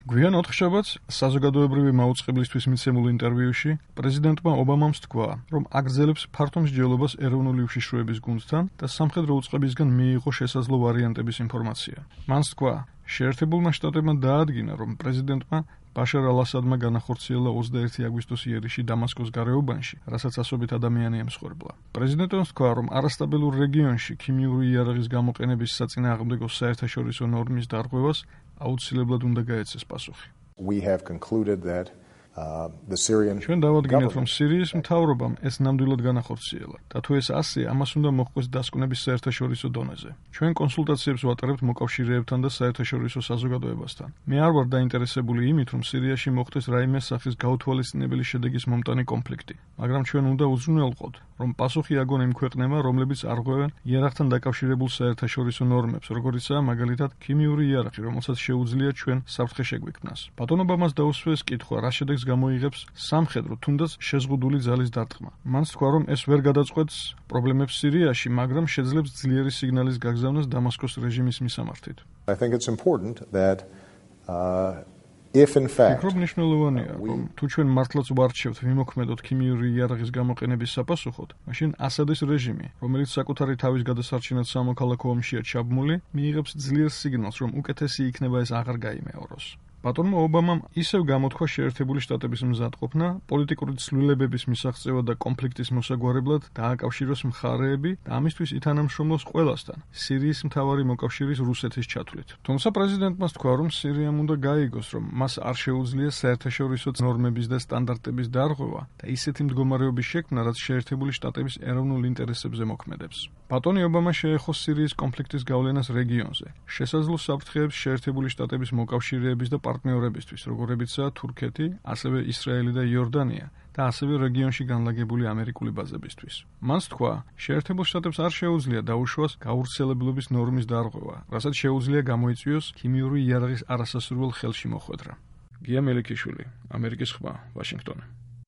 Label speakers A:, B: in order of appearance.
A: გვიან ოთხშაბათს საზოგადოებრივი მაუწყებლისთვის მიცემულ ინტერვიუში პრეზიდენტმა ობამამ თქვა, რომ აგრძელებს ფართო მსჯელობას ეროვნული უშიშროების გუნდთან და სამხედრო უწყებისგან მიიღო შესაძლო ვარიანტების ინფორმაცია. მან თქვა, შეერთებულმა შტატებმა დაადგინა, რომ პრეზიდენტმა ბაშარ ალ-ასადმა განახორციელა 21 აგვისტოს იერიში დამასკოს გარეუბანში, რასაც ასობით ადამიანი ემსხვერპლა. პრეზიდენტმა თქვა, რომ არასტაბილურ რეგიონში ქიმიური იარაღის გამოყენების საწინააღმდეგო საერთაშორისო ნორმის დარღვევას აუცილებლად უნდა გაეცეს პასუხი. ჩვენ დავადგინეთ, რომ სირიის მთავრობამ ეს ნამდვილად განახორციელა და თუ ეს ასე, ამას უნდა მოჰყვეს დასკვნების საერთაშორისო დონეზე. ჩვენ კონსულტაციებს ვატარებთ მოკავშირეებთან და საერთაშორისო საზოგადოებასთან. მე არ ვარ დაინტერესებული იმით, რომ სირიაში მოხდეს რაიმე სახის გაუთვალისწინებელი შედეგის მომტანი კონფლიქტი, მაგრამ ჩვენ უნდა უზრუნველყოთ, რომ პასუხი აგონ იმ ქვეყნებმა, რომლებიც არღვევენ იარაღთან დაკავშირებულ საერთაშორისო ნორმებს, როგორიცაა მაგალითად ქიმიური იარაღი, რომელსაც შეუძლია ჩვენ საფრთხე შეგვიქმნას. ბატონ ობამას დაუსვეს კითხვა, რა შედეგს გამოიღებს სამხედრო, თუნდაც შეზღუდული ძალის დარტყმა. მან თქვა, რომ ეს ვერ გადაწყვეტს პრობლემებს სირიაში, მაგრამ შეძლებს ძლიერი სიგნალის გაგზავნას დამასკოს რეჟიმის მისამართით. იქრობ მნიშვნელოვანია, რომ თუ ჩვენ მართლაც ვარჩევთ ვიმოქმედოთ ქიმიური იარაღის გამოყენების საპასუხოდ, მაშინ ასადის რეჟიმი, რომელიც საკუთარი თავის გადასარჩენად სამოქალაქო ომშია ჩაბმული, მიიღებს ძლიერ სიგნალს, რომ უკეთესი იქნება ეს აღარ გაიმეოროს. ბატონმა ობამამ ისევ გამოთქვა შეერთებული შტატების მზადყოფნა, პოლიტიკური ცვლილებების მისაღწევა და კონფლიქტის მოსაგვარებლად დააკავშიროს მხარეები და ამისთვის ითანამშრომლოს ყველასთან, სირიის მთავარი მოკავშირის რუსეთის ჩათვლით. თუმცა პრეზიდენტმა თქვა, რომ სირიამ უნდა გაიგოს, რომ მას არ შეუძლია საერთაშორისო ნორმების და სტანდარტების დარღვევა და ისეთი მდგომარეობის შექმნა, რაც შეერთებული შტატების ეროვნულ ინტერესებზე მოქმედებს. ბატონი ობამა შეეხო სირიის კონფლიქტის გავლენას რეგიონზე, შესაძლო საფრთხეებს შეერთებული შტატების მოკავშირეების და პარტნიორებისთვის, როგორებიცაა თურქეთი, ასევე ისრაელი და იორდანია და ასევე რეგიონში განლაგებული ამერიკული ბაზებისთვის. მან თქვა, შეერთებულ შტატებს არ შეუძლია დაუშვას გავრცელებლობის ნორმის დარღვევა, რასაც შეუძლია გამოიწვიოს ქიმიური იარაღის არასასურველ ხელში მოხვედრა. გია მელიქიშვილი, ამერიკის ხმა, ვაშინგტონი.